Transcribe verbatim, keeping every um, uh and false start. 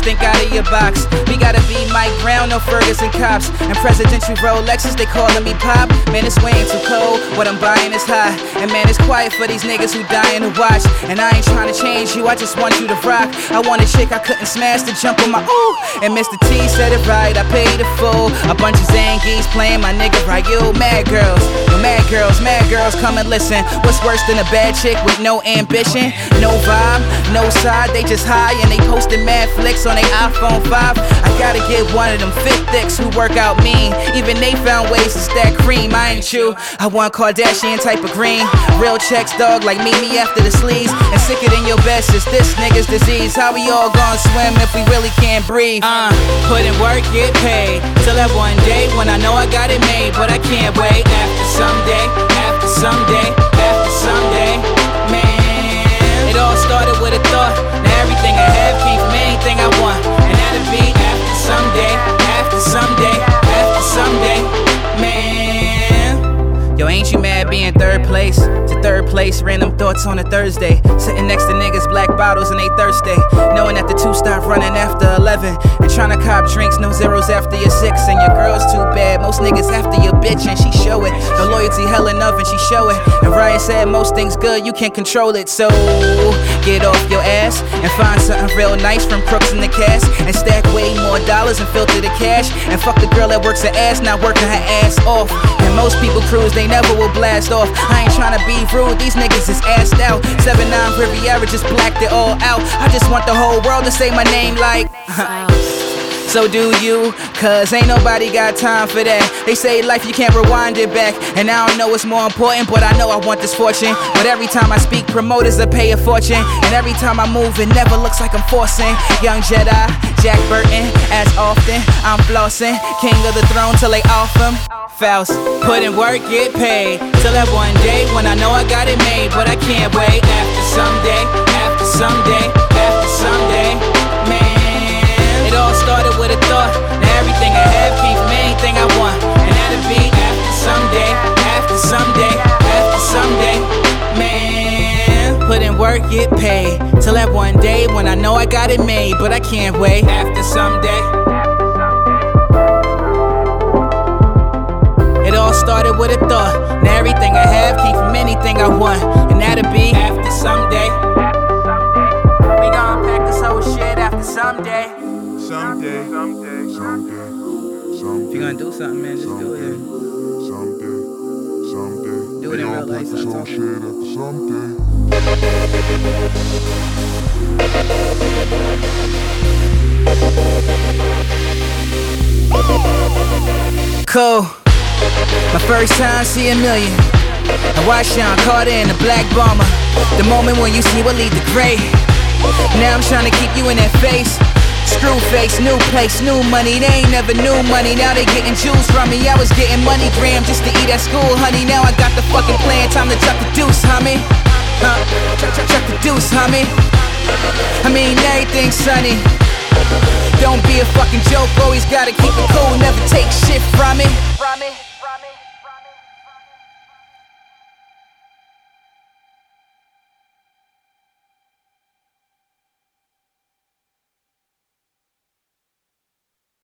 just think out of your box. We gotta be Mike Brown, no Ferguson cops. And presidential Rolexes, they calling me pop. Man, it's way too cold, what I'm buying is high. And man, it's quiet for these niggas who dying to watch. And I ain't trying to change you, I just want you to rock. I want a chick I couldn't smash to jump on my ooh. And Mister T said it right, I paid the full. A bunch of Zangies playing my nigga right. You mad girls, you mad girls, mad girls, come and listen. What's worse than a bad chick with no ambition? No vibe, no side, they just high and they posting mad flicks on their iPhone five. I gotta get one of them fit thicks who work out mean. Even they found ways to stack cream, I ain't you. I want Kardashian type of green. Real checks, dog, like meet me after the sleeves. And sicker than your best is this nigga's disease. How we all gonna swim if we really can't breathe? Uh, put in work, get paid. Till that one day when I know I got it made. But I can't wait after someday, after someday, after someday. Man, it all started with a thought. Now everything I have came from anything I want. And that'll be after someday, after someday, after someday. Man, yo, ain't you mad being third place? To third place, random thoughts on a Thursday. Sitting next to niggas, black bottles and they thirsty. Knowing that the two stop running after eleven. And trying to cop drinks, no zeros after your six. And your girl's too bad, most niggas after your bitch and she show it. No loyalty, hell enough and she show it. And Ryan said most things good, you can't control it. So get off your ass and find something real nice from crooks in the cast. And stack way more dollars and filter the cash. And fuck the girl that works her ass, not working her ass off. And most people cruise, they never will blast off. I ain't tryna be rude, these niggas is assed out. seven nine Riviera just blacked it all out. I just want the whole world to say my name like so do you, cause ain't nobody got time for that. They say life you can't rewind it back. And I don't know what's more important, but I know I want this fortune. But every time I speak, promoters will pay a fortune. And every time I move, it never looks like I'm forcing. Young Jedi, Jack Burton, as often I'm flossing. King of the throne till they off him. Faust, put in work, get paid. Till that one day when I know I got it made. But I can't wait after someday, after someday, after someday. Man, it all started with a thought. Now everything I have came from anything I want. And that'll be after someday, after someday, after someday. Man, put in work, get paid. Till that one day when I know I got it made. But I can't wait after someday. It all started with a thought. Now everything I have came from anything I want. And that'll be after someday. We gon' pack this whole shit after someday. Someday, someday, someday, someday. If you gonna do something, man, just someday, do it. Someday, someday. Do it in real life sometime. Someday. Cool. My first time see a million. I watch Sean Carter in the black bomber. The moment when you see what lead the gray. Now I'm trying to keep you in that face. Screw face, new place, new money. They ain't never knew money. Now they getting juice from me. I was getting money gram just to eat at school, honey. Now I got the fucking plan. Time to chuck the deuce, homie. Huh? Chuck, chuck, chuck the deuce, homie. I mean, everything's sunny. Don't be a fucking joke. Always gotta keep it cool. Never take shit from me.